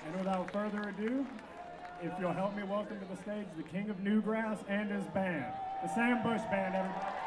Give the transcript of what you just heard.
And without further ado, if you'll help me welcome to the stage the King of Newgrass and his band, the Sam Bush Band, everybody.